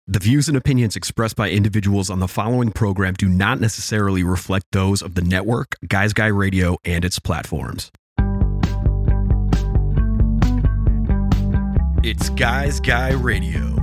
The views and opinions expressed by individuals on the following program do not necessarily reflect those of the network, Guys Guy Radio, and its platforms. It's Guys Guy Radio.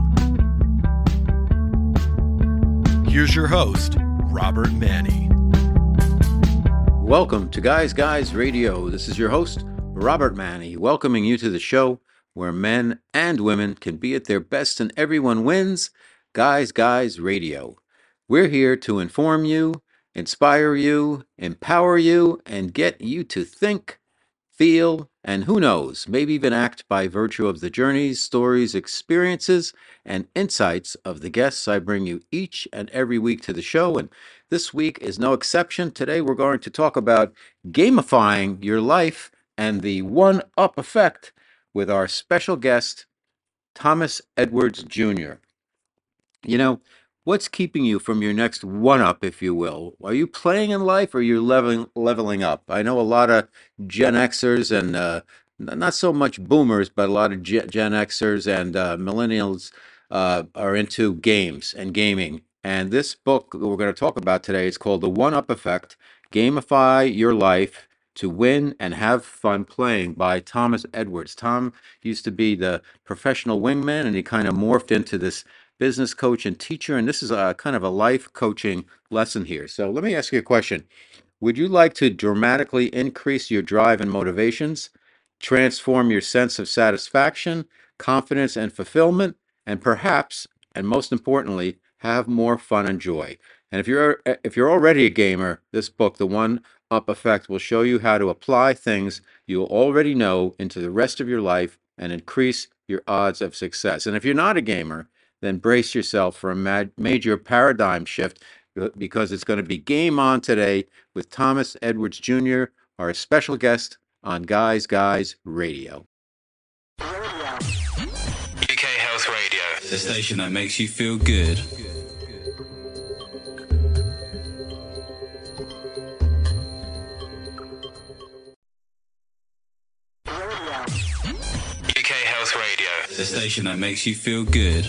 Here's your host, Robert Manni. Welcome to Guys Radio. This is your host, Robert Manni, welcoming you to the show where men and women can be at their best and everyone wins. Guys Radio. We're here to inform you, inspire you, empower you, and get you to think, feel, and who knows, maybe even act by virtue of the journeys, stories, experiences, and insights of the guests I bring you each and every week to the show. And this week is no exception. Today we're going to talk about gamifying your life and the one-up effect with our special guest, Thomas Edwards Jr. You know, what's keeping you from your next one-up, if you will? Are you playing in life or are you leveling up? I know a lot of Gen Xers and not so much boomers, but a lot of Gen Xers and millennials are into games and gaming. And this book that we're going to talk about today is called The One-Up Effect, Gamify Your Life to Win and Have Fun Playing by Thomas Edwards. Tom used to be the professional wingman, and he kind of morphed into this business coach and teacher, and this is a kind of a life coaching lesson here. So let me ask you a question. Would you like to dramatically increase your drive and motivations, transform your sense of satisfaction, confidence, and fulfillment, and perhaps, and most importantly, have more fun and joy? And if you're already a gamer, this book, The One Up Effect, will show you how to apply things you already know into the rest of your life and increase your odds of success. And if you're not a gamer, then brace yourself for a major paradigm shift, because it's going to be game on today with Thomas Edwards Jr., our special guest on Guys Radio. UK Health Radio, the station that makes you feel good. UK Health Radio, the station that makes you feel good.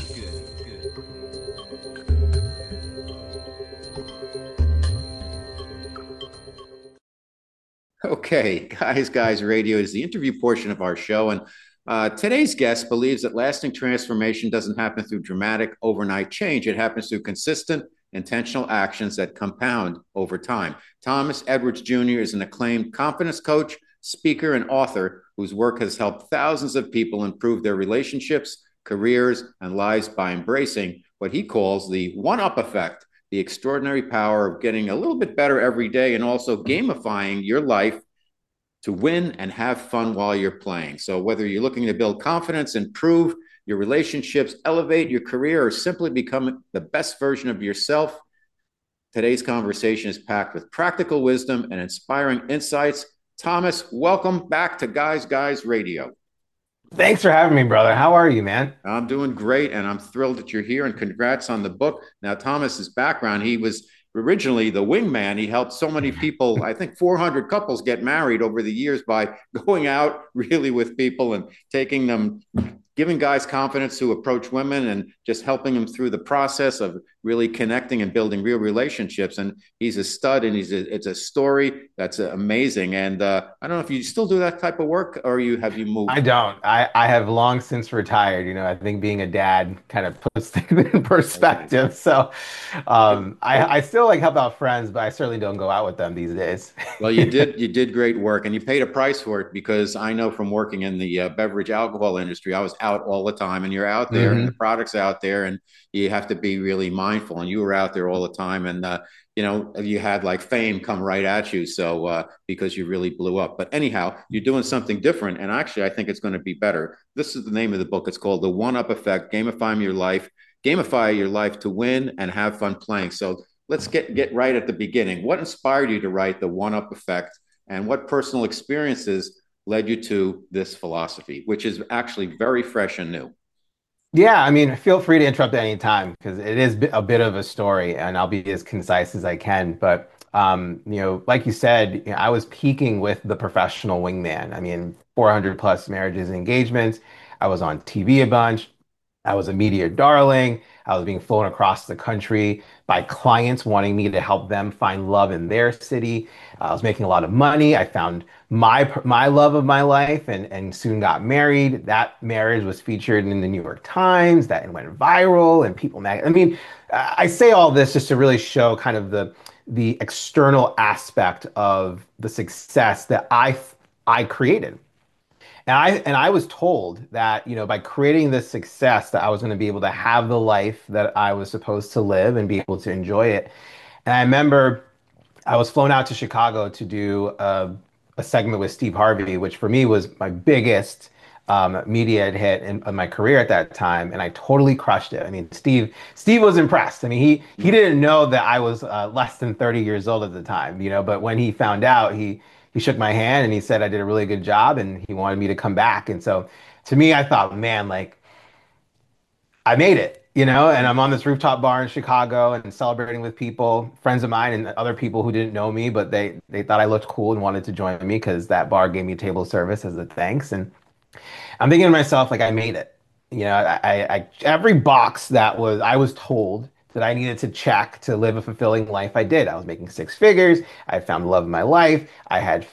Okay, Guys Radio is the interview portion of our show, and today's guest believes that lasting transformation doesn't happen through dramatic overnight change. It happens through consistent, intentional actions that compound over time. Thomas Edwards Jr. is an acclaimed confidence coach, speaker, and author whose work has helped thousands of people improve their relationships, careers, and lives by embracing what he calls the one-up effect, the extraordinary power of getting a little bit better every day and also gamifying your life to win and have fun while you're playing. So whether you're looking to build confidence, improve your relationships, elevate your career, or simply become the best version of yourself, today's conversation is packed with practical wisdom and inspiring insights. Thomas, welcome back to Guys Radio. Thanks for having me, brother. How are you, man? I'm doing great, and I'm thrilled that you're here, and congrats on the book. Now, Thomas's background, he was originally the wingman. He helped so many people, I think 400 couples get married over the years by going out really with people and taking them, giving guys confidence to approach women and just helping them through the process of really connecting and building real relationships. And he's a stud, and it's a story that's amazing. And I don't know if you still do that type of work, or have you moved? I don't. I have long since retired. I think being a dad kind of puts things in perspective. So I still like help out friends, but I certainly don't go out with them these days. Well, you did great work, and you paid a price for it, because I know from working in the beverage alcohol industry, I was out all the time, and you're out there and the product's out there, and you have to be really mindful, and you were out there all the time, and you had like fame come right at you, so because you really blew up. But anyhow, you're doing something different, and actually I think it's going to be better. This is the name of the book. It's called The One-Up Effect, Gamify Your Life to Win and Have Fun Playing. So let's get right at the beginning. What inspired you to write The One-Up Effect, and what personal experiences led you to this philosophy, which is actually very fresh and new? Yeah, I mean, feel free to interrupt at any time because it is a bit of a story, and I'll be as concise as I can. But like you said, I was peaking with the professional wingman. I mean, 400 plus marriages and engagements. I was on TV a bunch. I was a media darling. I was being flown across the country by clients wanting me to help them find love in their city. I was making a lot of money. I found my love of my life and soon got married. That marriage was featured in the New York Times. That went viral and People Mag. I mean, I say all this just to really show kind of the external aspect of the success that I created. And I was told that, by creating this success that I was going to be able to have the life that I was supposed to live and be able to enjoy it. And I remember I was flown out to Chicago to do a segment with Steve Harvey, which for me was my biggest media hit in my career at that time, and I totally crushed it. I mean, Steve was impressed. I mean, he didn't know that I was less than 30 years old at the time, but when he found out, he shook my hand and he said I did a really good job, and he wanted me to come back. And so, to me, I thought, man, like I made it, and I'm on this rooftop bar in Chicago and celebrating with people, friends of mine and other people who didn't know me, but they thought I looked cool and wanted to join me because that bar gave me table service as a thanks. And I'm thinking to myself, like, I made it. Every box that I was told that I needed to check to live a fulfilling life, I did. I was making six figures. I had found the love of my life. I had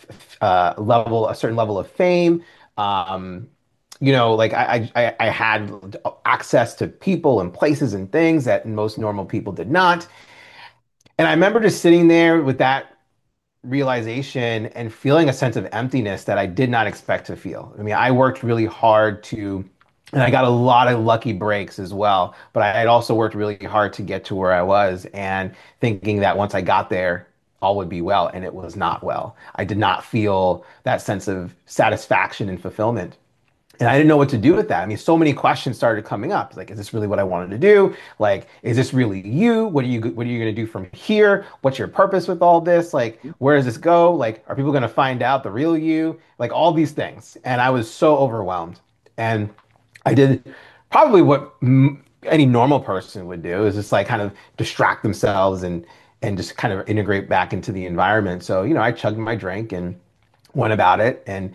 a certain level of fame. Um, like I had access to people and places and things that most normal people did not. And I remember just sitting there with that realization and feeling a sense of emptiness that I did not expect to feel. I mean, I worked really hard and I got a lot of lucky breaks as well, but I had also worked really hard to get to where I was and thinking that once I got there, all would be well, and it was not well. I did not feel that sense of satisfaction and fulfillment. And I didn't know what to do with that. I mean, so many questions started coming up. Like, is this really what I wanted to do? Like, is this really you? What are you going to do from here? What's your purpose with all this? Like, where does this go? Like, are people going to find out the real you? Like all these things. And I was so overwhelmed. And I did probably what any normal person would do is just like kind of distract themselves and just kind of integrate back into the environment. So, I chugged my drink and went about it, and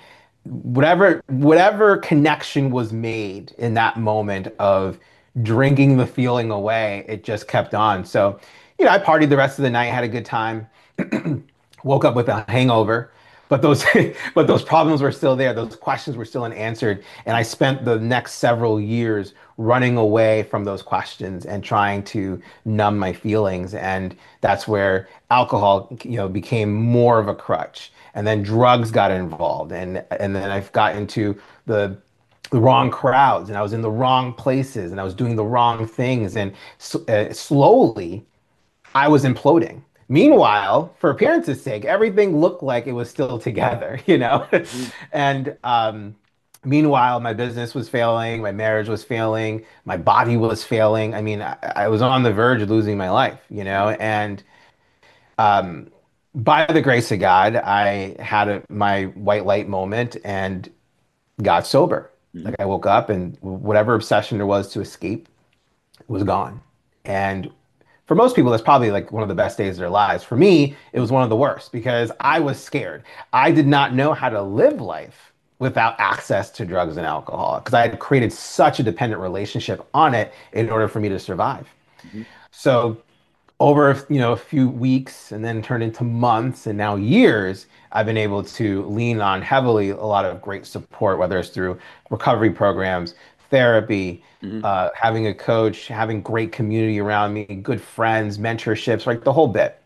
whatever connection was made in that moment of drinking the feeling away, it just kept on. So, I partied the rest of the night, had a good time, woke up with a hangover, but those but those problems were still there. Those questions were still unanswered, and I spent the next several years running away from those questions and trying to numb my feelings. And that's where alcohol, became more of a crutch. And then drugs got involved, and then I've got into the wrong crowds, and I was in the wrong places, and I was doing the wrong things, and slowly I was imploding. Meanwhile, for appearance's sake, everything looked like it was still together. And meanwhile, my business was failing, my marriage was failing, my body was failing. I mean, I was on the verge of losing my life. And um, by the grace of God, I had my white light moment and got sober. Like I woke up and whatever obsession there was to escape was gone. And for most people, that's probably like one of the best days of their lives. For me, it was one of the worst because I was scared. I did not know how to live life without access to drugs and alcohol because I had created such a dependent relationship on it in order for me to survive. So over, a few weeks and then turned into months and now years, I've been able to lean on heavily a lot of great support, whether it's through recovery programs, therapy, having a coach, having great community around me, good friends, mentorships, like the whole bit.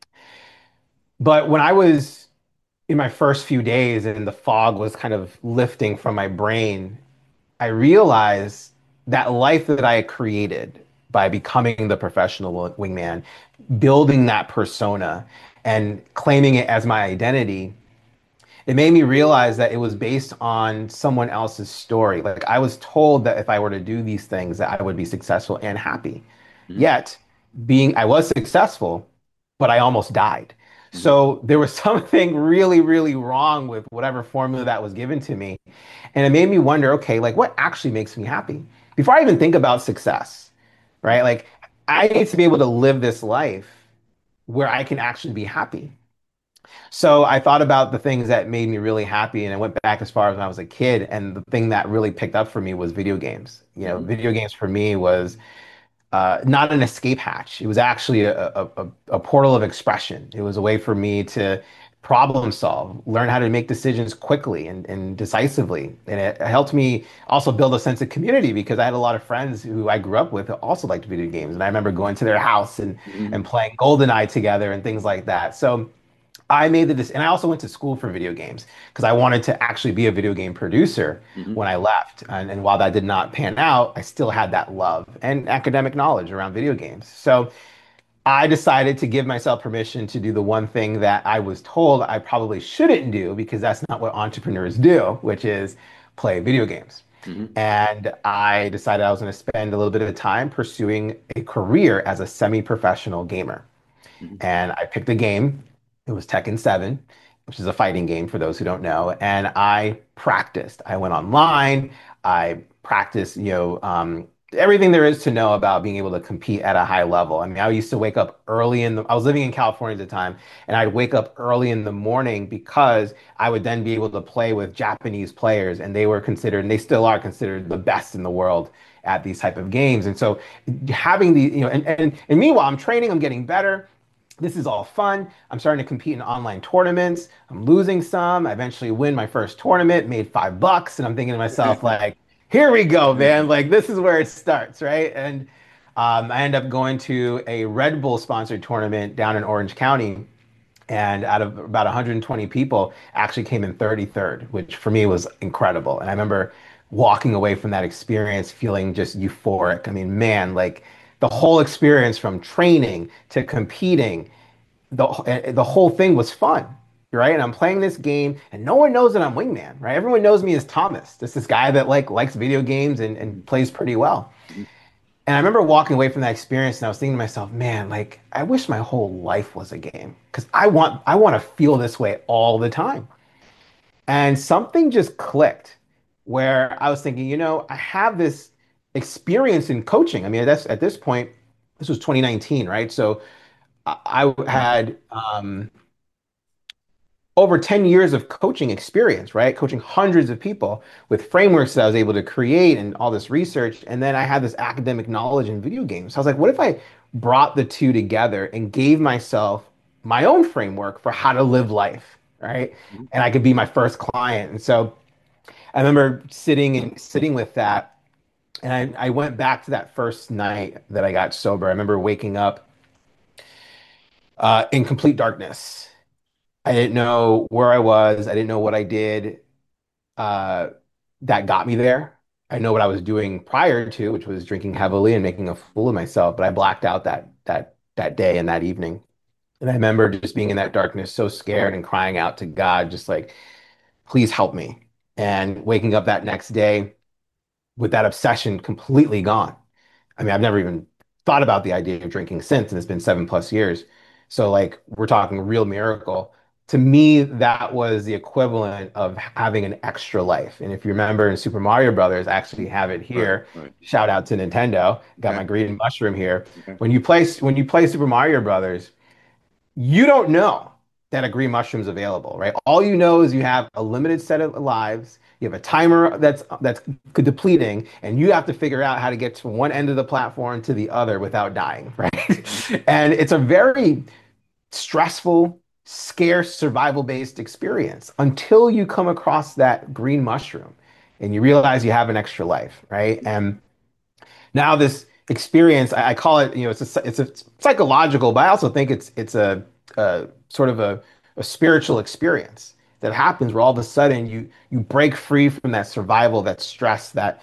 But when I was in my first few days and the fog was kind of lifting from my brain, I realized that life that I had created by becoming the professional wingman, building that persona and claiming it as my identity, it made me realize that it was based on someone else's story. Like I was told that if I were to do these things, that I would be successful and happy. Yet, I was successful, but I almost died. So there was something really, really wrong with whatever formula that was given to me. And it made me wonder, okay, like what actually makes me happy? Before I even think about success, right? Like I need to be able to live this life where I can actually be happy. So I thought about the things that made me really happy, and I went back as far as when I was a kid. And the thing that really picked up for me was video games. Video games for me was not an escape hatch. It was actually a portal of expression. It was a way for me to problem solve, learn how to make decisions quickly and decisively. And it helped me also build a sense of community because I had a lot of friends who I grew up with who also liked video games. And I remember going to their house and playing GoldenEye together and things like that. So I made the decision, and I also went to school for video games because I wanted to actually be a video game producer Hmm. when I left. And while that did not pan out, I still had that love and academic knowledge around video games. So I decided to give myself permission to do the one thing that I was told I probably shouldn't do because that's not what entrepreneurs do, which is play video games. Hmm. And I decided I was going to spend a little bit of time pursuing a career as a semi-professional gamer. Hmm. And I picked a game. It was Tekken 7, which is a fighting game for those who don't know. And I practiced. I went online. I practiced, everything there is to know about being able to compete at a high level. I mean, I used to wake up I was living in California at the time, and I'd wake up early in the morning because I would then be able to play with Japanese players, and they were considered, and they still are considered the best in the world at these type of games. And so having the, and meanwhile, I'm training, I'm getting better. This is all fun. I'm starting to compete in online tournaments. I'm losing some. I eventually win my first tournament, made $5, and I'm thinking to myself, like, here we go, man. Like, this is where it starts, right? And I end up going to a Red Bull sponsored tournament down in Orange County. And out of about 120 people, actually came in 33rd, which for me was incredible. And I remember walking away from that experience feeling just euphoric. I mean, man, like the whole experience from training to competing, the whole thing was fun, right? And I'm playing this game, and no one knows that I'm Wingman, right? Everyone knows me as Thomas, this guy that like likes video games and plays pretty well. And I remember walking away from that experience, and I was thinking to myself, man, like I wish my whole life was a game because I want to feel this way all the time. And something just clicked where I was thinking, I have this experience in coaching. I mean, that's at this point, this was 2019, right? So I had over 10 years of coaching experience, right? Coaching hundreds of people with frameworks that I was able to create and all this research. And then I had this academic knowledge in video games. So I was like, what if I brought the two together and gave myself my own framework for how to live life, right? And I could be my first client. And so I remember sitting with that. And I went back to that first night that I got sober. I remember waking up in complete darkness. I didn't know where I was. I didn't know what I did uh, that got me there. I know what I was doing prior to, which was drinking heavily and making a fool of myself. But I blacked out that day and that evening. And I remember just being in that darkness, so scared and crying out to God, just like, please help me. And waking up that next day with that obsession completely gone. I mean, I've never even thought about the idea of drinking since, and it's been 7+ years. So, like, we're talking real miracle. To me, that was the equivalent of having an extra life. And if you remember in Super Mario Brothers, I actually have it Right, here. right. Shout out to Nintendo. Got my Okay. green mushroom here. Okay. When you play Super Mario Brothers, you don't know that a green mushroom's available, right? All you know is you have a limited set of lives. You have a timer that's depleting, and you have to figure out how to get to one end of the platform to the other without dying, right? And it's a very stressful, scarce, survival-based experience until you come across that green mushroom and you realize you have an extra life, right? And now this experience, I call it, it's a psychological, but I also think it's a sort of a spiritual experience that happens where all of a sudden you break free from that survival, that stress, that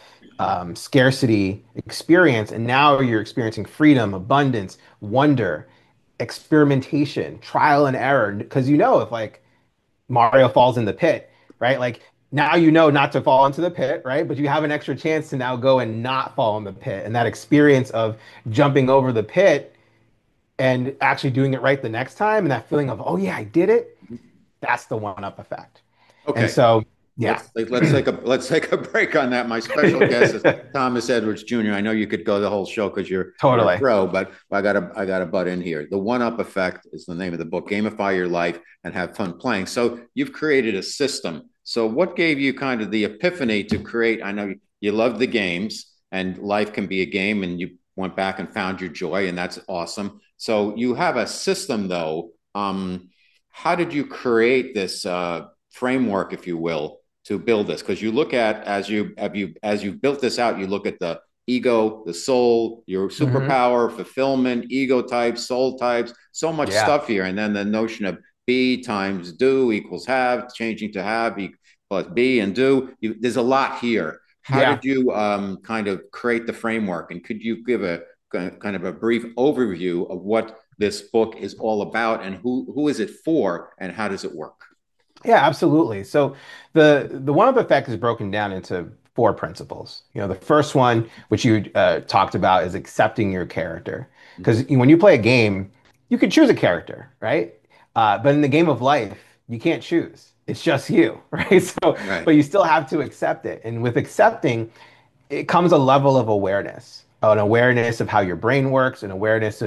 scarcity experience, and now you're experiencing freedom, abundance, wonder, experimentation, trial and error. Because if like Mario falls in the pit, right? Like now you know not to fall into the pit, right? But you have an extra chance to now go and not fall in the pit. And that experience of jumping over the pit and actually doing it right the next time and that feeling of, oh yeah, I did it, that's the one up effect. And Okay. so, yeah, Let's take a break on that. My special guest is Thomas Edwards Jr. I know you could go the whole show because you're a totally. pro, but I gotta butt in here. The One Up Effect is the name of the book. Gamify your life and have fun playing. So you've created a system. So what gave you kind of the epiphany to create? I know you love the games, and life can be a game, and went back and found your joy, and that's awesome. So you have a system, though. How did you create this framework, if you will, to build this? Because you look at as you built this out, you look at the ego, the soul, your Hmm. superpower, fulfillment, ego types, soul types, so much Yeah. stuff here, and then the notion of be times do equals have, changing to have plus be and do. There's a lot here. How did Yeah. you kind of create the framework? And could you give a kind of a brief overview of what this book is all about and who is it for and how does it work? Yeah, absolutely. So the one up effect is broken down into four principles. The first one, which you talked about, is accepting your character. Because when you play a game, you can choose a character, right? But in the game of life, you can't choose. It's just you, right? So, Right. but you still have to accept it. And with accepting, it comes a level of awareness, an awareness of how your brain works, an awareness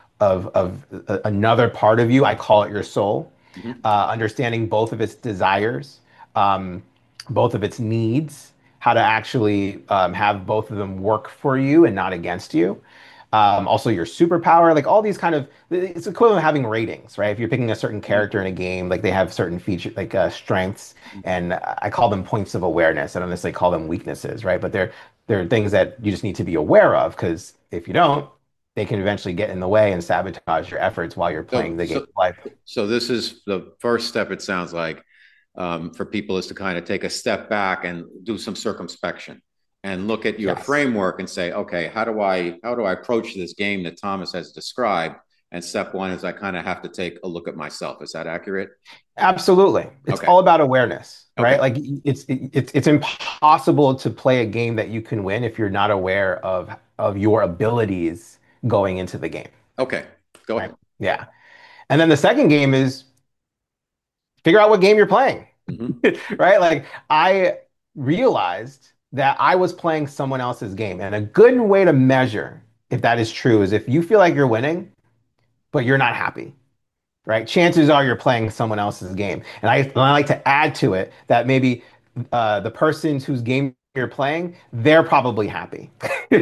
of another part of you. I call it your soul. Mm-hmm. Understanding both of its desires, um, both of its needs, how to actually have both of them work for you and not against you. Also, your superpower, like all these kind of, it's equivalent of having ratings, right? If you're picking a certain character in a game, like they have certain feature, like strengths, and I call them points of awareness. I don't necessarily call them weaknesses, right? But they're things that you just need to be aware of because if you don't, they can eventually get in the way and sabotage your efforts while you're playing So, the game so, of life. so this is the first step, it sounds like, for people is to kind of take a step back and do some circumspection and look at your Yes. framework and say, okay, how do I approach this game that Thomas has described? And step one is I kind of have to take a look at myself. Is that accurate? Absolutely. It's Okay. all about awareness, right? Okay. Like it's impossible to play a game that you can win if you're not aware of your abilities going into the game, Okay. Go right? ahead. Yeah. And then the second game is figure out what game you're playing, Mm-hmm. right? Like I realized that I was playing someone else's game. And a good way to measure if that is true is if you feel like you're winning, but you're not happy, right? Chances are you're playing someone else's game. And I like to add to it that maybe the person whose game you're playing, they're probably happy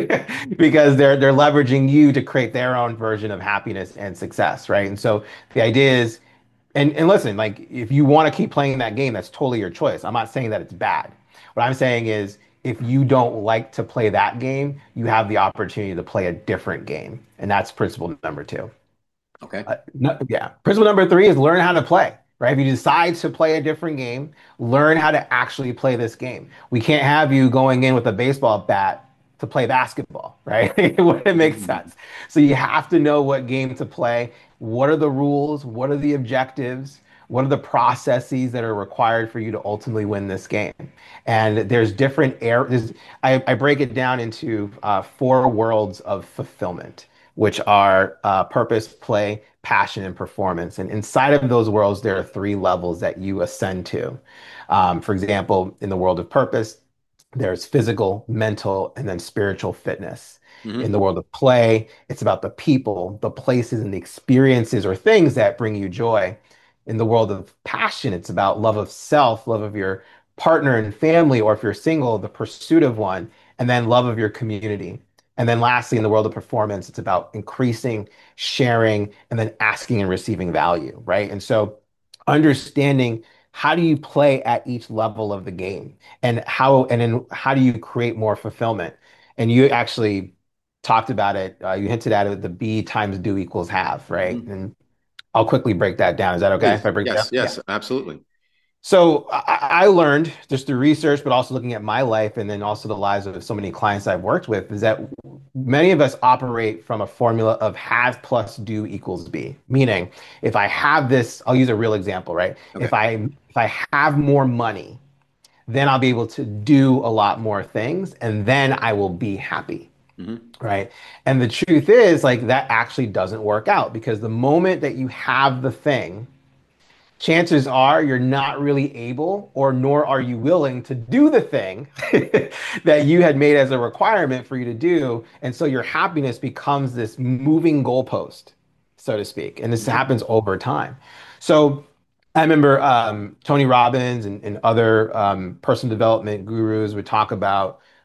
because they're leveraging you to create their own version of happiness and success, right? And so the idea is, and listen, like if you want to keep playing that game, that's totally your choice. I'm not saying that it's bad. What I'm saying is if you don't like to play that game, you have the opportunity to play a different game. And that's principle number two. Okay. No, yeah. Principle number three is learn how to play, right? If you decide to play a different game, learn how to actually play this game. We can't have you going in with a baseball bat to play basketball, right? It wouldn't make sense. So you have to know what game to play. What are the rules? What are the objectives? What are the processes that are required for you to ultimately win this game? And there's different areas. I break it down into four worlds of fulfillment, which are purpose, play, passion, and performance. And inside of those worlds, there are three levels that you ascend to. For example, in the world of purpose, there's physical, mental, and then spiritual fitness. In the Mm-hmm. world of play, it's about the people, the places, and the experiences or things that bring you joy. In the world of passion, it's about love of self, love of your partner and family, or if you're single, the pursuit of one, and then love of your community. And then lastly, in the world of performance, it's about increasing, sharing, and then asking and receiving value, right? And so understanding how do you play at each level of the game and then how do you create more fulfillment? And you actually talked about it, you hinted at it, the B times do equals have, right? Mm-hmm. And I'll quickly break that down. Is that okay if Please. I break it down? Yes. Yeah. Yes. Absolutely. So I learned just through research, but also looking at my life and then also the lives of so many clients I've worked with, is that many of us operate from a formula of have plus do equals be. Meaning, if I have this, I'll use a real example, right? Okay. If I have more money, then I'll be able to do a lot more things, and then I will be happy, Mm-hmm. right? And the truth is, like that actually doesn't work out because the moment that you have the thing chances are you're not really able or nor are you willing to do the thing that you had made as a requirement for you to do. And so your happiness becomes this moving goalpost, so to speak. And this Mm-hmm. happens over time. So I remember Tony Robbins and other personal development gurus would talk about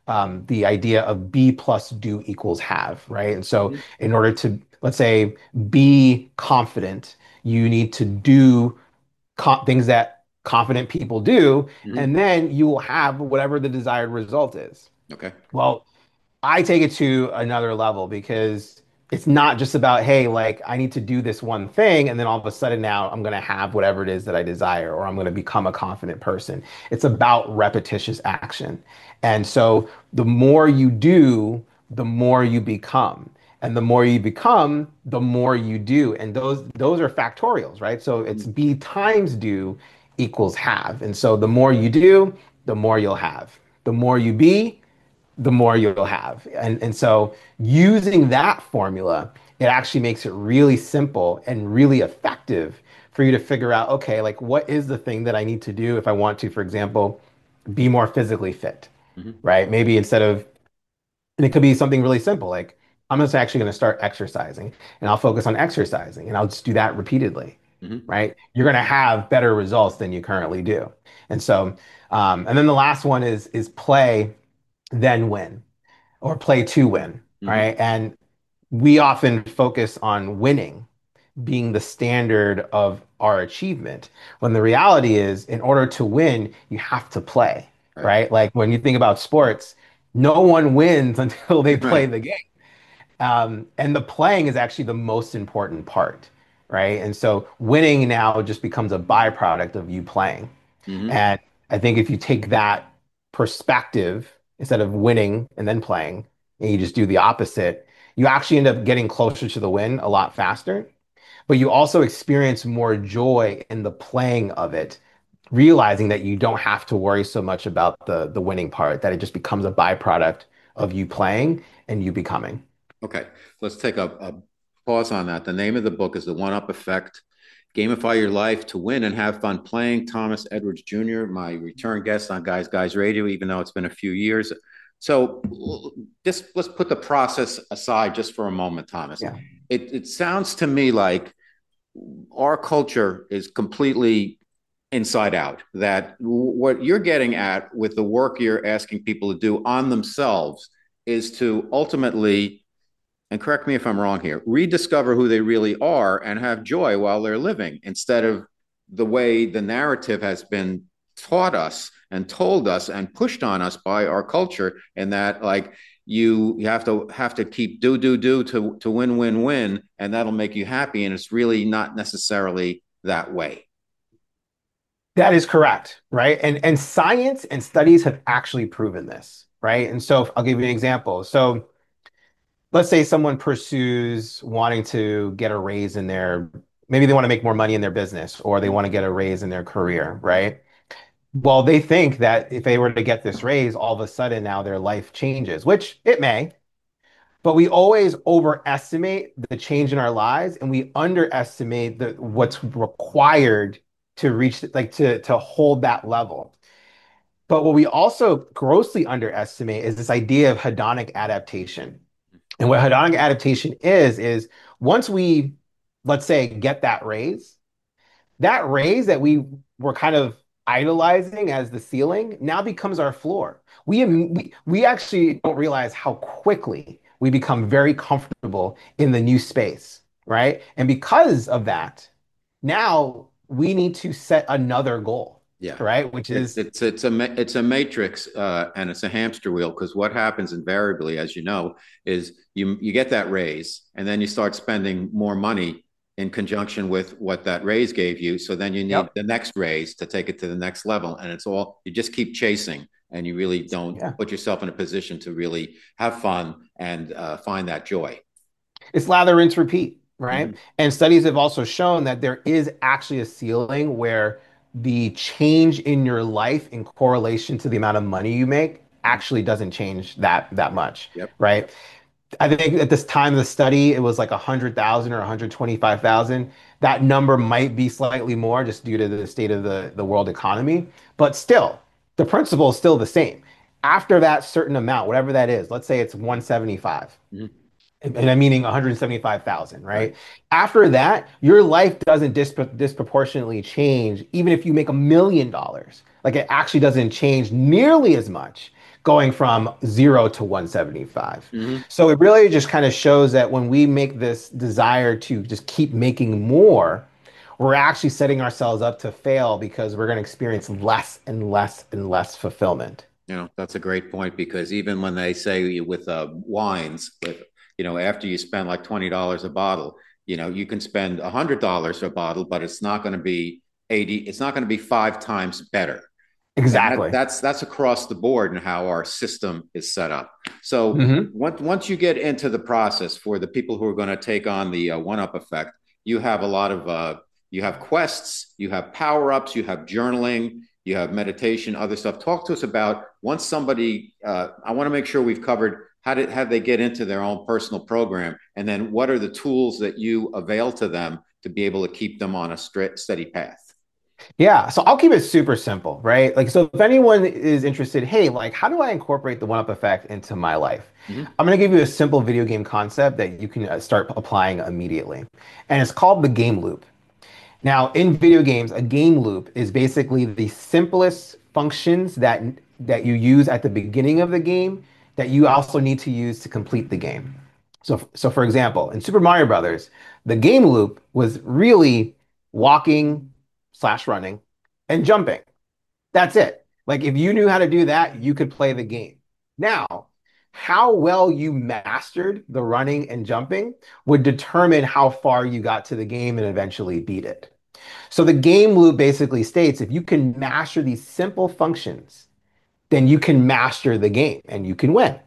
the idea of be plus do equals have, right? And so Mhm. in order to, let's say, be confident, you need to do things that confident people do, Mhm. and then you will have whatever the desired result is. Okay. Well, I take it to another level because it's not just about, hey, like I need to do this one thing, and then all of a sudden now I'm going to have whatever it is that I desire, or I'm going to become a confident person. It's about repetitious action. And so the more you do, the more you become. And the more you become, the more you do. And those are factorials, right? So it's Mhm. be times do equals have. And so the more you do, the more you'll have. The more you be, the more you'll have. And so using that formula, it actually makes it really simple and really effective for you to figure out, okay, like what is the thing that I need to do if I want to, for example, be more physically fit, Mhm. right? Maybe instead of, and it could be something really simple, like I'm just actually going to start exercising and I'll focus on exercising and I'll just do that repeatedly, Mhm. right? You're going to have better results than you currently do. And so, and then the last one is play, then win or play to win, Mhm. right? And we often focus on winning being the standard of our achievement, when the reality is, in order to win, you have to play, Right. right? Like when you think about sports, no one wins until they play Right. the game. And the playing is actually the most important part, right? And so winning now just becomes a byproduct of you playing. Mhm. And I think if you take that perspective instead of winning and then playing, and you just do the opposite, you actually end up getting closer to the win a lot faster. But you also experience more joy in the playing of it, realizing that you don't have to worry so much about the winning part, that it just becomes a byproduct of you playing and you becoming. Okay, let's take a pause on that. The name of the book is The One Up Effect. Gamify Your Life to Win and Have Fun Playing. Thomas Edwards Jr., my return guest on Guys Radio, even though it's been a few years. So just let's put the process aside just for a moment, Thomas. Yeah. It sounds to me like our culture is completely inside out. That what you're getting at with the work you're asking people to do on themselves is to ultimately, and correct me if I'm wrong here, rediscover who they really are and have joy while they're living instead of the way the narrative has been taught us and told us and pushed on us by our culture, and that like you have to keep do to win, and that'll make you happy, and it's really not necessarily that way. That is correct, right? And science and studies have actually proven this, right? And so I'll give you an example. So let's say someone pursues wanting to get a raise in their, maybe they want to make more money in their business or they want to get a raise in their career, right? Well, they think that if they were to get this raise, all of a sudden now their life changes, which it may, but we always overestimate the change in our lives and we underestimate what's required to reach, like to hold that level. But what we also grossly underestimate is this idea of hedonic adaptation. And what hedonic adaptation is once we, let's say, get that raise that we were kind of idolizing as the ceiling now becomes our floor. We actually don't realize how quickly we become very comfortable in the new space, right? And because of that, now we need to set another goal, Yeah. right? Which is, It's a matrix, and it's a hamster wheel, because what happens invariably, as you know, is you get that raise and then you start spending more money in conjunction with what that raise gave you. So then you need yep, the next raise to take it to the next level, and it's all you just keep chasing, and you really don't yeah. put yourself in a position to really have fun and find that joy. It's lather, rinse, repeat, right? Mhm. And studies have also shown that there is actually a ceiling where the change in your life in correlation to the amount of money you make actually doesn't change that much, Yep. right? I think at this time of the study, it was like 100,000 or 125,000. That number might be slightly more just due to the state of the world economy, but still, the principle is still the same. After that certain amount, whatever that is, let's say it's 175 Mhm. and I'm meaning 175,000, Right. right? After that, your life doesn't disproportionately change, even if you make $1 million. Like it actually doesn't change nearly as much going from 0 to 175. Hmm. So it really just kind of shows that when we make this desire to just keep making more, we're actually setting ourselves up to fail because we're going to experience less and less and less fulfillment. That's a great point because even when they say with wines, with after you spend like $20 a bottle, you can spend $100 a bottle, but it's not going to be 80. It's not going to be five times better. And Exactly. that's across the board and how our system is set up. So Hmm. once you get into the process for the people who are going to take on the one up effect, you have a lot of you have quests, you have power ups, you have journaling, you have meditation, other stuff. Talk to us about once somebody. I want to make sure we've covered how they get into their own personal program, and then what are the tools that you avail to them to be able to keep them on a straight, steady path. Yeah, so I'll keep it super simple, right? Like, so if anyone is interested, hey, like, how do I incorporate the one-up effect into my life? Mm-hmm. I'm going to give you a simple video game concept that you can start applying immediately. And it's called the game loop. Now, in video games, a game loop is basically the simplest functions that you use at the beginning of the game that you also need to use to complete the game. So for example, in Super Mario Brothers, the game loop was really walking slash running and jumping. That's it. Like if you knew how to do that, you could play the game. Now, how well you mastered the running and jumping would determine how far you got to the game and eventually beat it. So the game loop basically states if you can master these simple functions, then you can master the game and you can win.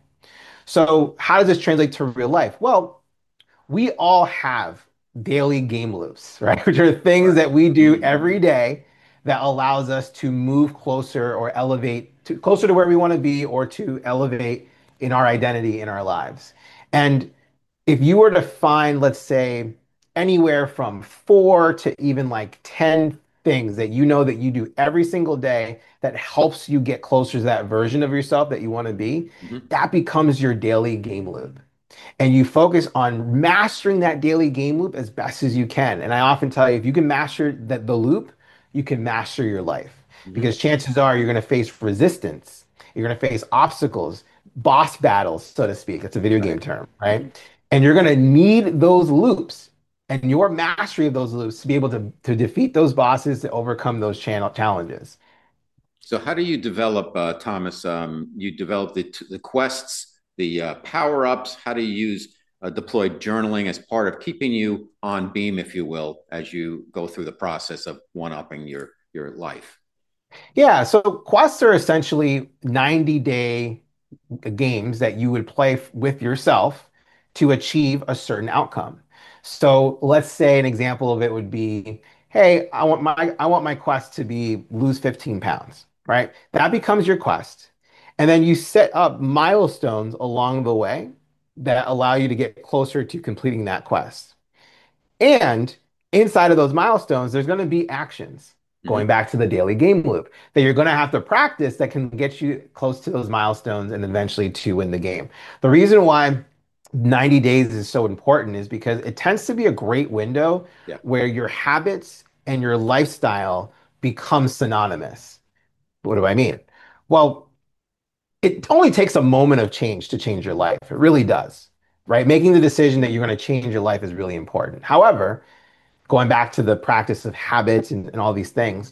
So how does this translate to real life? Well, we all have daily game loops, right? Which are things Right. that we do Mm-hmm. every day that allows us to move closer or elevate to closer to where we want to be or to elevate in our identity in our lives. And if you were to find, let's say, anywhere from four to even like 10 things that you know that you do every single day that helps you get closer to that version of yourself that you want to be, Mm-hmm. that becomes your daily game loop and you focus on mastering that daily game loop as best as you can. And I often tell you, if you can master the loop, you can master your life Mm-hmm. because chances are you're going to face resistance, you're going to face obstacles, boss battles, so to speak. That's a video game Right. term, Mm-hmm. right? And you're going to need those loops and your mastery of those loops to be able to defeat those bosses, to overcome those challenges. So how do you develop, Thomas? You develop the quests, the power ups. How do you use deployed journaling as part of keeping you on beam, if you will, as you go through the process of one upping your life? Yeah, so quests are essentially 90-day games that you would play with yourself to achieve a certain outcome. So let's say an example of it would be, hey, I want my quest to be lose 15 pounds, right? That becomes your quest. And then you set up milestones along the way that allow you to get closer to completing that quest. And inside of those milestones, there's going to be actions Mm-hmm. going back to the daily game loop that you're going to have to practice that can get you close to those milestones and eventually to win the game. The reason why 90 days is so important is because it tends to be a great window Yeah. where your habits and your lifestyle become synonymous. What do I mean? Well, it only takes a moment of change to change your life. It really does, right? Making the decision that you're going to change your life is really important. However, going back to the practice of habits and all these things,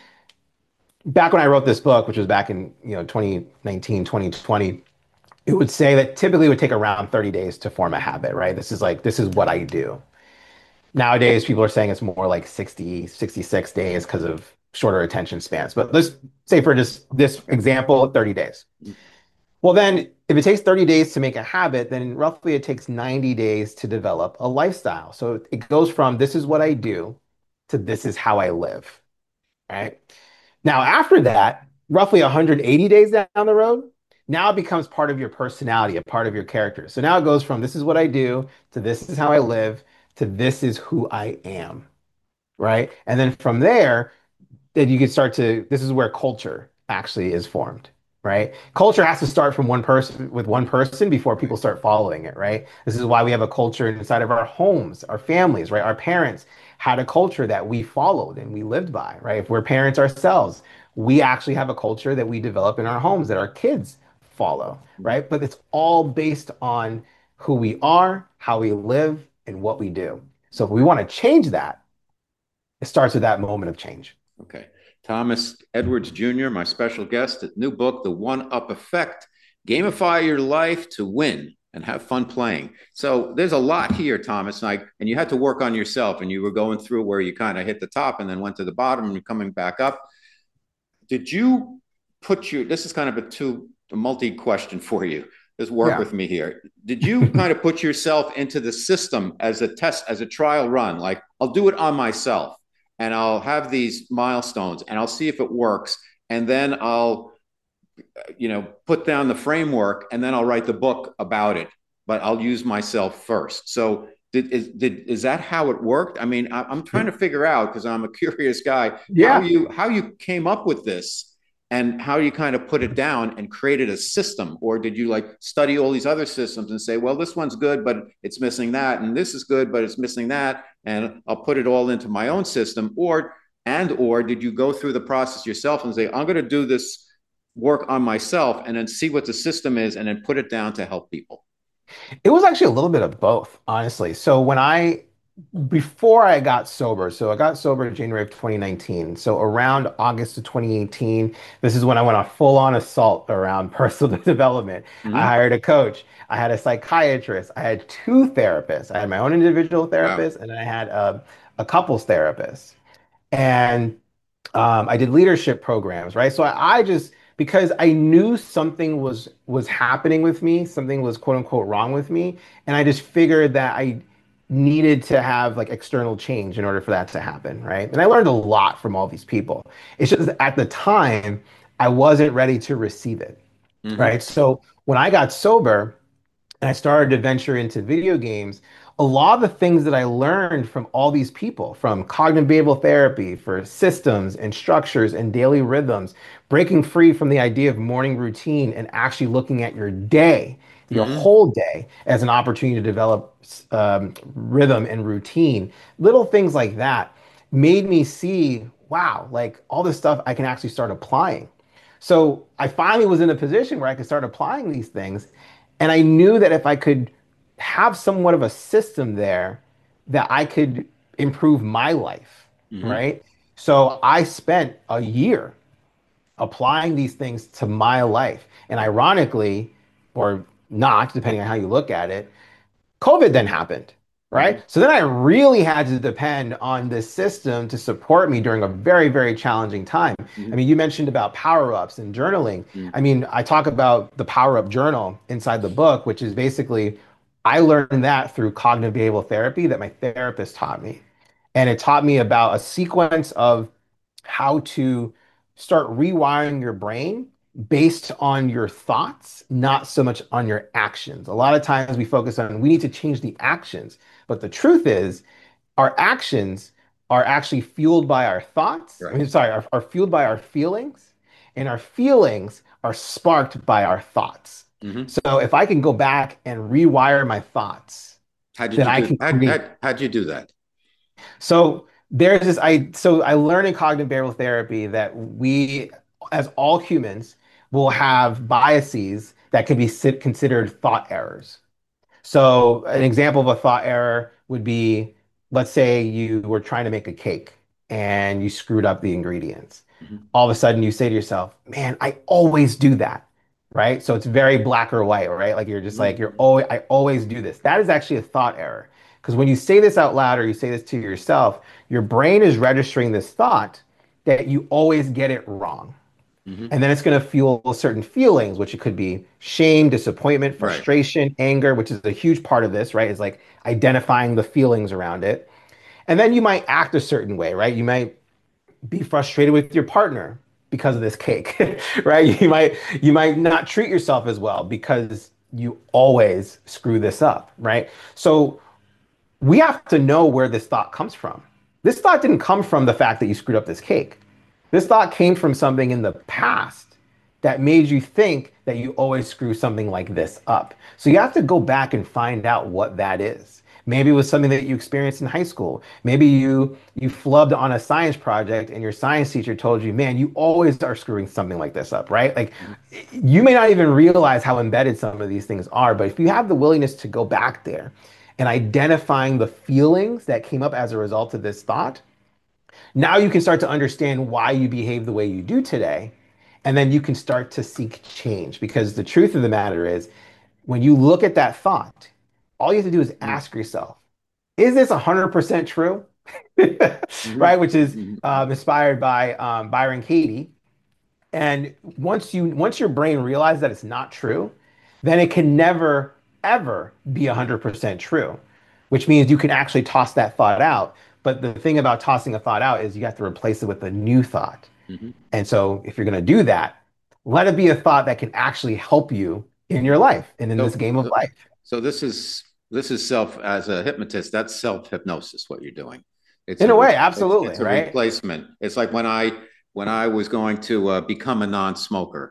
back when I wrote this book, which was back in 2019, 2020, it would say that typically it would take around 30 days to form a habit, right? This is what I do. Nowadays, people are saying it's more like 60, 66 days because of shorter attention spans. But let's say for just this example, 30 days. Well, then if it takes 30 days to make a habit, then roughly it takes 90 days to develop a lifestyle. So it goes from this is what I do to this is how I live, right? Now, after that, roughly 180 days down the road, now it becomes part of your personality, a part of your character. So now it goes from this is what I do to this is how I live to this is who I am, right? And then from there, then you can start to, this is where culture actually is formed, right? Culture has to start from one person with one person before people Right. start following it, right? This is why we have a culture inside of our homes, our families, right? Our parents had a culture that we followed and we lived by, right? If we're parents ourselves, we actually have a culture that we develop in our homes that our kids follow, right? But it's all based on who we are, how we live, and what we do. So if we want to change that, it starts with that moment of change. Okay. Thomas Edwards Jr., my special guest, new book, The One Up Effect. Gamify your life to win and have fun playing. So there's a lot here, Thomas, and you had to work on yourself, and you were going through where you kind of hit the top and then went to the bottom and you're coming back up. Did you this is kind of a multi question for you. Just work with me here. Did you kind of put yourself into the system as a test, as a trial run? Like, I'll do it on myself and I'll have these milestones and I'll see if it works. And then I'll, put down the framework and then I'll write the book about it, but I'll use myself first. So is that how it worked? I mean, I'm trying to figure out, because I'm a curious guy, how you came up with this and how you kind of put it down and created a system. Or did you like study all these other systems and say, well, this one's good, but it's missing that. And this is good, but it's missing that. And I'll put it all into my own system. Or did you go through the process yourself and say, I'm going to do this work on myself and then see what the system is and then put it down to help people? It was actually a little bit of both, honestly. So before I got sober, so I got sober in January of 2019. So around August of 2018, this is when I went on full-on assault around personal development. I hired a coach. I had a psychiatrist. I had two therapists. I had my own individual therapist, and I had a couples therapist. And I did leadership programs, right? So I just, because I knew something was happening with me, something was quote unquote wrong with me, and I just figured that I needed to have like external change in order for that to happen, right? And I learned a lot from all these people. It's just at the time I wasn't ready to receive it, right? So when I got sober and I started to venture into video games, a lot of the things that I learned from all these people, from cognitive behavioral therapy for systems and structures and daily rhythms, breaking free from the idea of morning routine and actually looking at your day, your whole day, as an opportunity to develop rhythm and routine, little things like that made me see, wow, like all this stuff I can actually start applying. So I finally was in a position where I could start applying these things. And I knew that if I could have somewhat of a system there, that I could improve my life, right? So I spent a year applying these things to my life. And ironically, or not, depending on how you look at it, COVID then happened, right? So then I really had to depend on this system to support me during a very, very challenging time. I mean, you mentioned about power ups and journaling. I mean, I talk about the power up journal inside the book, which is basically, I learned that through cognitive behavioral therapy that my therapist taught me. And it taught me about a sequence of how to start rewiring your brain based on your thoughts, not so much on your actions. A lot of times we focus on we need to change the actions, but the truth is our actions are actually fueled by our thoughts. Right. I mean, sorry, are fueled by our feelings, and our feelings are sparked by our thoughts. So if I can go back and rewire my thoughts, How'd then I can create. how'd you do that? So I learned in cognitive behavioral therapy that we, as all humans, will have biases that can be considered thought errors. So an example of a thought error would be, let's say you were trying to make a cake and you screwed up the ingredients. All of a sudden you say to yourself, man, I always do that, right? So it's very black or white, right? Like you're just like, I always do this. That is actually a thought error. Because when you say this out loud or you say this to yourself, your brain is registering this thought that you always get it wrong. And then it's going to fuel certain feelings, which it could be shame, disappointment, frustration, anger, which is a huge part of this, right? It's like identifying the feelings around it. And then you might act a certain way, right? You might be frustrated with your partner because of this cake, right? You might not treat yourself as well because you always screw this up, right? So we have to know where this thought comes from. This thought didn't come from the fact that you screwed up this cake. This thought came from something in the past that made you think that you always screw something like this up. So you have to go back and find out what that is. Maybe it was something that you experienced in high school. Maybe you flubbed on a science project and your science teacher told you, man, you always are screwing something like this up, right? Like Mhm. you may not even realize how embedded some of these things are, but if you have the willingness to go back there and identifying the feelings that came up as a result of this thought, now you can start to understand why you behave the way you do today. And then you can start to seek change because the truth of the matter is, when you look at that thought, all you have to do is Mhm. ask yourself, is this 100% true? Mhm. Right? Which is Mhm. inspired by Byron Katie. And once your brain realizes that it's not true, then it can never ever be 100% true, which means you can actually toss that thought out. But the thing about tossing a thought out is you have to replace it with a new thought. Mhm. And so if you're going to do that, let it be a thought that can actually help you in your life and in this So, game of life. so this is self as a hypnotist. That's self hypnosis. What you're doing. It's In a a way, it's absolutely, a right? replacement. It's like when I was going to become a non-smoker.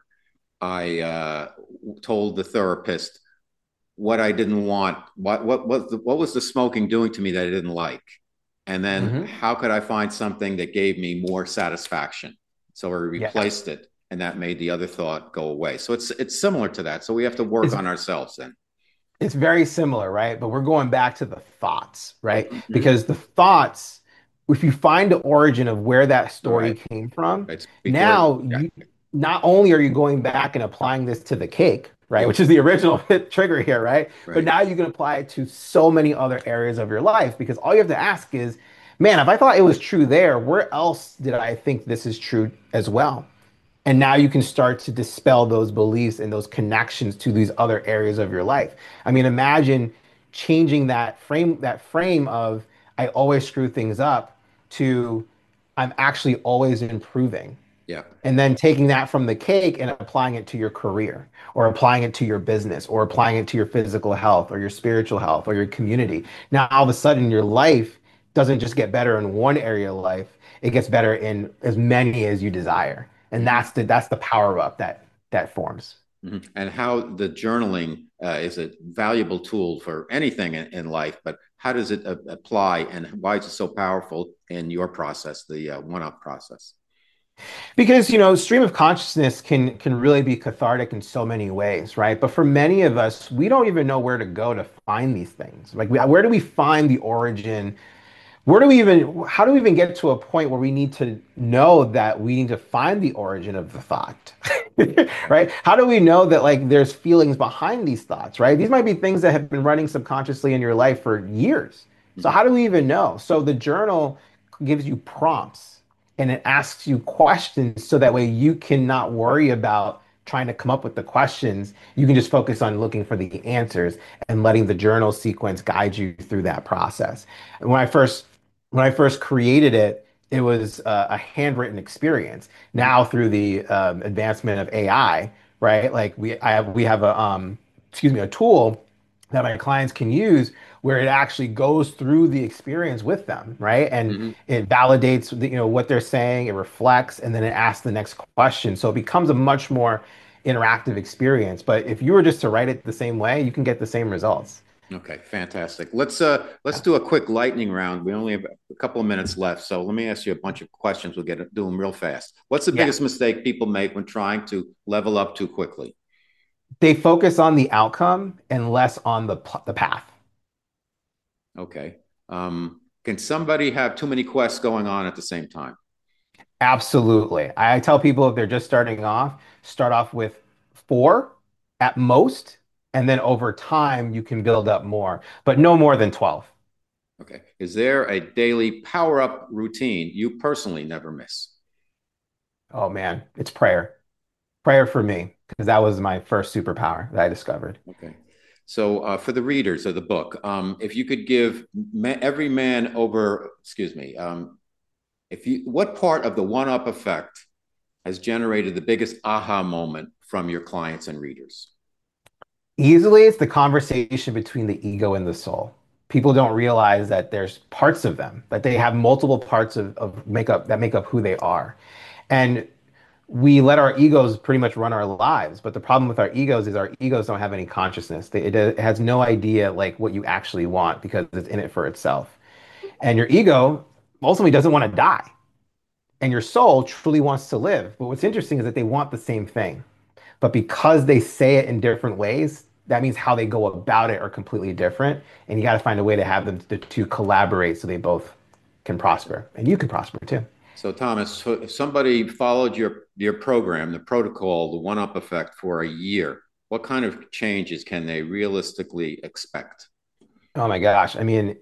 I told the therapist what I didn't want. What was the smoking doing to me that I didn't like, and then Hmm. how could I find something that gave me more satisfaction? So I Yes. replaced it, and that made the other thought go away. So it's similar to that. So we have to work It's on ourselves then. it's very similar, right? But we're going back to the thoughts, right? Mhm. Because the thoughts, if you find the origin of where that All story right. came from, It's before. now Yeah. you not only are you going back and applying this to the cake, right? Yep. Which is the original trigger here, right? But Right. now you can apply it to so many other areas of your life because all you have to ask is, man, if I thought it was true there, where else did I think this is true as well? And now you can start to dispel those beliefs and those connections to these other areas of your life. I mean, imagine changing that frame of I always screw things up to I'm actually always improving. Yeah. And then taking that from the cake and applying it to your career or applying it to your business or applying it to your physical health or your spiritual health or your community. Now, all of a sudden, your life doesn't just get better in one area of life, it gets better in as many as you desire. And Mhm. that's the power up that forms. Mhm. And how the journaling is a valuable tool for anything in life, but how does it apply and why is it so powerful in your process, the one-up process? Because, stream of consciousness can really be cathartic in so many ways, right? But for many of us, we don't even know where to go to find these things. Like, where do we find the origin? How do we even get to a point where we need to know that we need to find the origin of the thought? Right? How do we know that like there's feelings behind these thoughts, right? These might be things that have been running subconsciously in your life for years. So Mhm. how do we even know? So the journal gives you prompts and it asks you questions so that way you cannot worry about trying to come up with the questions. You can just focus on looking for the answers and letting the journal sequence guide you through that process. And when I first created it, it was a handwritten experience. Mhm. Now through the advancement of AI, right? Like we have a tool that my clients can use where it actually goes through the experience with them, right? And Mhm. it validates what they're saying, it reflects, and then it asks the next question. So it becomes a much more interactive experience. But if you were just to write it the same way, you can get the same results. Okay, fantastic. Let's do a quick lightning round. We only have a couple of minutes left, so let me ask you a bunch of questions. We'll do them real fast. What's the Yeah. biggest mistake people make when trying to level up too quickly? They focus on the outcome and less on the path. Okay. Can somebody have too many quests going on at the same time? Absolutely. I tell people if they're just starting off, start off with four at most, and then over time you can build up more, but no more than 12. Okay. Is there a daily power up routine you personally never miss? Oh man, it's prayer. Prayer for me, because that was my first superpower that I discovered. Okay. So for the readers of the book, if you could give every man over, excuse me, what part of the one up effect has generated the biggest aha moment from your clients and readers? Easily, it's the conversation between the ego and the soul. People don't realize that there's parts of them, that they have multiple parts of makeup that make up who they are. And we let our egos pretty much run our lives. But the problem with our egos is our egos don't have any consciousness. It has no idea like what you actually want because it's in it for itself. And your ego ultimately doesn't want to die. And your soul truly wants to live. But what's interesting is that they want the same thing. But because they say it in different ways, that means how they go about it are completely different. And you got to find a way to have them to collaborate so they both can prosper. And you can prosper too. So, Thomas, so if somebody followed your program, the protocol, the one up effect for a year, what kind of changes can they realistically expect? Oh my gosh.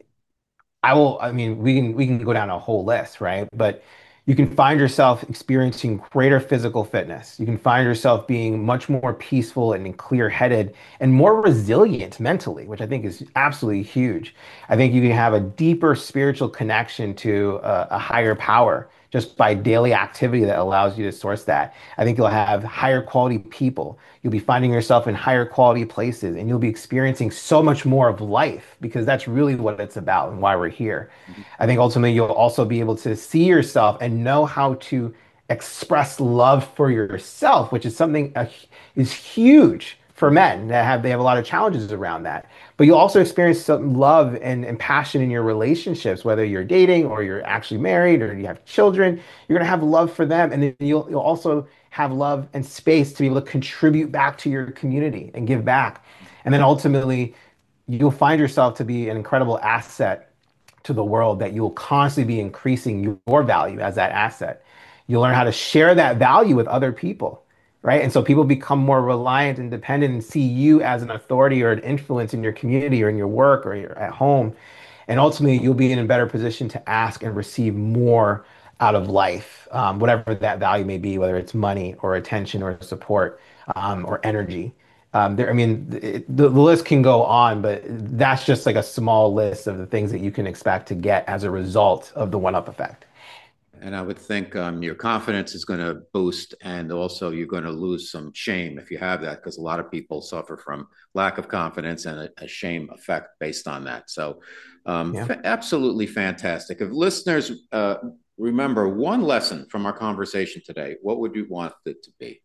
I mean, we can go down a whole list, right? But you can find yourself experiencing greater physical fitness. You can find yourself being much more peaceful and clear-headed and more resilient mentally, which I think is absolutely huge. I think you can have a deeper spiritual connection to a higher power just by daily activity that allows you to source that. I think you'll have higher quality people. You'll be finding yourself in higher quality places and you'll be experiencing so much more of life because that's really what it's about and why we're here. I think ultimately you'll also be able to see yourself and know how to express love for yourself, which is something is huge for men that have a lot of challenges around that. But you'll also experience some love and passion in your relationships, whether you're dating or you're actually married or you have children. You're gonna have love for them, and then you'll also have love and space to be able to contribute back to your community and give back. And then ultimately, you'll find yourself to be an incredible asset to the world that you'll constantly be increasing your value as that asset. You'll learn how to share that value with other people, right? And so people become more reliant and dependent and see you as an authority or an influence in your community or in your work or at home. And ultimately, you'll be in a better position to ask and receive more out of life, whatever that value may be, whether it's money or attention or support or energy. I mean, the list can go on, but that's just like a small list of the things that you can expect to get as a result of the one-up effect. And I would think your confidence is going to boost, and also you're going to lose some shame if you have that, because a lot of people suffer from lack of confidence and a shame effect based on that. So, Yeah. absolutely fantastic. If listeners remember one lesson from our conversation today, what would you want it to be?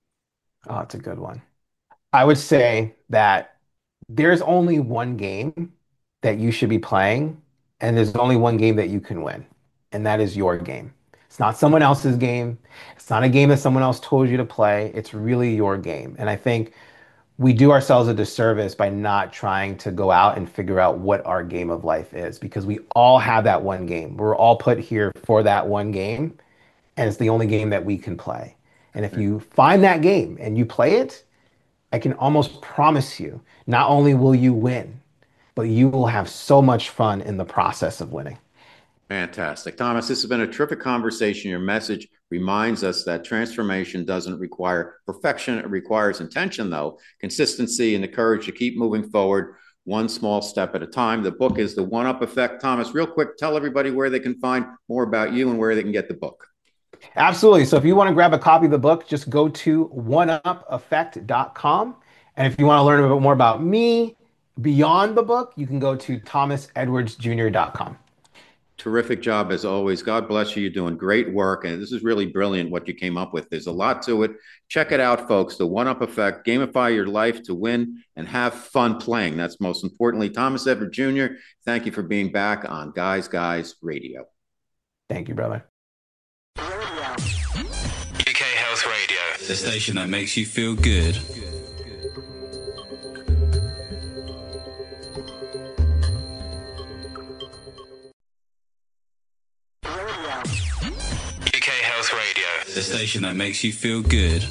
Oh, it's a good one. I would say that there's only one game that you should be playing, and there's only one game that you can win, and that is your game. It's not someone else's game. It's not a game that someone else told you to play. It's really your game. And I think we do ourselves a disservice by not trying to go out and figure out what our game of life is because we all have that one game. We're all put here for that one game, and it's the only game that we can play. And if you find that game and you play it, I can almost promise you, not only will you win, but you will have so much fun in the process of winning. Fantastic. Thomas, this has been a terrific conversation. Your message reminds us that transformation doesn't require perfection. It requires intention, though, consistency, and the courage to keep moving forward one small step at a time. The book is The One Up Effect. Thomas, real quick, tell everybody where they can find more about you and where they can get the book. Absolutely. So if you want to grab a copy of the book, just go to oneupeffect.com. And if you want to learn a bit more about me beyond the book, you can go to thomasedwardsjr.com. Terrific job as always. God bless you. You're doing great work. And this is really brilliant what you came up with. There's a lot to it. Check it out, folks. The One Up Effect. Gamify your life to win and have fun playing. That's most importantly. Thomas Edward Jr., thank you for being back on Guys Guys Radio. Thank you, brother. UK Health Radio, the station that makes you feel good. UK Health Radio, the station that makes you feel good.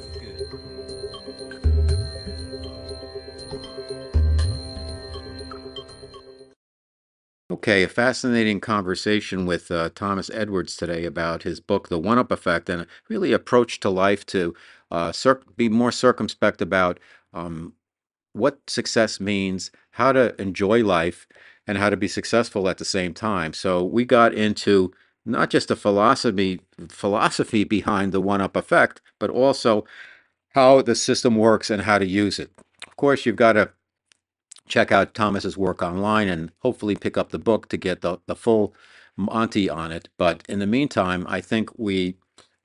Okay, a fascinating conversation with Thomas Edwards today about his book, The One Up Effect, and really approach to life to be more circumspect about um, what success means, how to enjoy life, and how to be successful at the same time. So we got into not just the philosophy behind the one up effect, but also how the system works and how to use it. Of course, you've got to check out Thomas's work online and hopefully pick up the book to get the full Monty on it. But in the meantime, I think we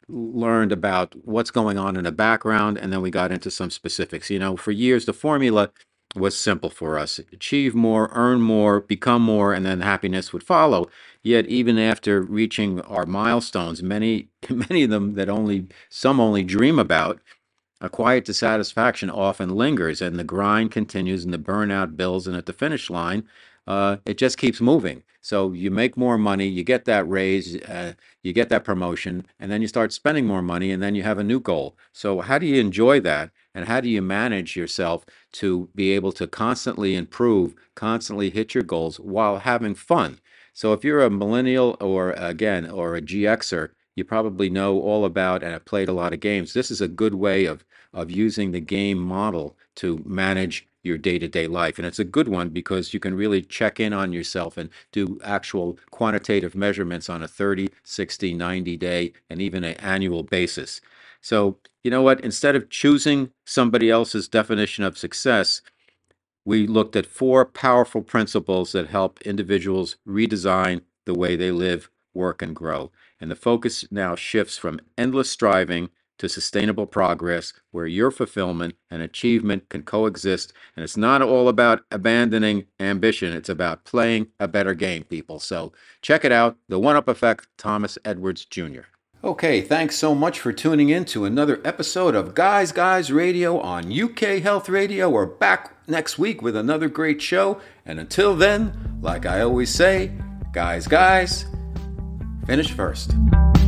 learned about what's going on in the background, and then we got into some specifics. For years, the formula was simple for us: achieve more, earn more, become more, and then happiness would follow. Yet, even after reaching our milestones, many, many of them that some only dream about, a quiet dissatisfaction often lingers, and the grind continues, and the burnout builds, and at the finish line, it just keeps moving. So you make more money, you get that raise, you get that promotion, and then you start spending more money, and then you have a new goal. So how do you enjoy that, and how do you manage yourself to be able to constantly improve, constantly hit your goals while having fun? So if you're a millennial or a GXer, you probably know all about and have played a lot of games. This is a good way of using the game model to manage your day-to-day life. And it's a good one because you can really check in on yourself and do actual quantitative measurements on a 30, 60, 90-day, and even an annual basis. So, you know what? Instead of choosing somebody else's definition of success, we looked at 4 powerful principles that help individuals redesign the way they live, work, and grow. And the focus now shifts from endless striving to sustainable progress, where your fulfillment and achievement can coexist. And it's not all about abandoning ambition. It's about playing a better game, people. So check it out. The One-Up Effect, Thomas Edwards Jr. Okay, thanks so much for tuning in to another episode of Guys Radio on UK Health Radio. We're back next week with another great show. And until then, like I always say, guys, finish first.